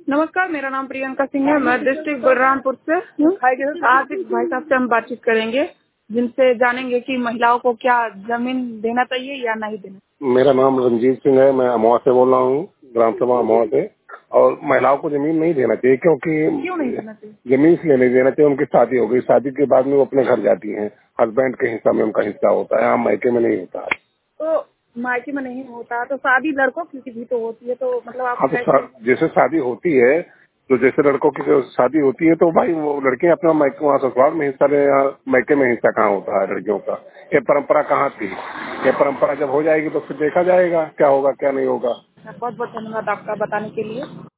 नमस्कार, मेरा नाम प्रियंका सिंह है। मैं डिस्ट्रिक्ट बलरामपुर से हूँ। आज एक भाई साहब से हम बातचीत करेंगे, जिनसे जानेंगे कि महिलाओं को क्या जमीन देना चाहिए या नहीं देना। मेरा नाम रंजीत सिंह है। मैं अमवा से बोल रहा हूँ, ग्राम सभा अमवा से। और महिलाओं को जमीन नहीं देना चाहिए, क्योंकि क्यों नहीं देना चाहिए? जमीन इसलिए नहीं देना चाहिए, उनकी शादी हो गई, शादी के बाद में वो अपने घर जाती हैं, हस्बैंड के हिस्सा में उनका हिस्सा होता है, यहाँ मायके में नहीं होता है। तो मायके में नहीं होता तो शादी लड़कों की भी तो होती है, तो मतलब आप हाँ, तो जैसे शादी होती है, तो जैसे लड़कों की जो शादी होती है, तो भाई वो लड़कियां अपना मायके वहाँ ससुराल में हिस्सा ले, मायके में हिस्सा कहाँ होता है लड़कियों का। ये परंपरा कहाँ थी? ये परंपरा जब हो जाएगी तो फिर देखा जाएगा क्या होगा क्या नहीं होगा। बहुत बहुत धन्यवाद आपका बताने के लिए।